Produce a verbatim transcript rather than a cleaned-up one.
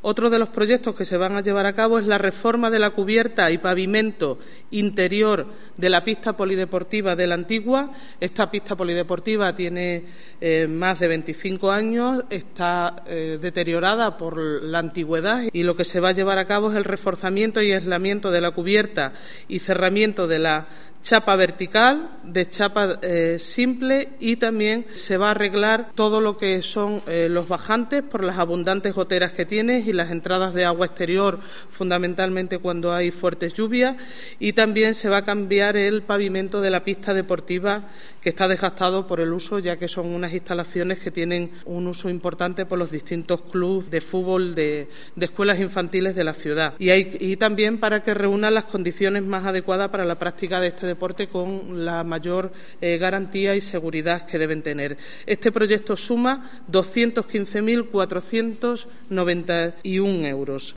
Otro de los proyectos que se van a llevar a cabo es la reforma de la cubierta y pavimento interior de la pista polideportiva de la Antigua. Esta pista polideportiva tiene eh, más de veinticinco años, está eh, deteriorada por la antigüedad y lo que se va a llevar a cabo es el reforzamiento y aislamiento de la cubierta y cerramiento de la chapa vertical, de chapa eh, simple, y también se va a arreglar todo lo que son eh, los bajantes por las abundantes goteras que tiene y las entradas de agua exterior, fundamentalmente cuando hay fuertes lluvias, y también se va a cambiar el pavimento de la pista deportiva que está desgastado por el uso, ya que son unas instalaciones que tienen un uso importante por los distintos clubes de fútbol de, de escuelas infantiles de la ciudad, y, hay, y también para que reúnan las condiciones más adecuadas para la práctica de este deporte con la mayor eh, garantía y seguridad que deben tener. Este proyecto suma doscientos quince mil cuatrocientos noventa y uno euros.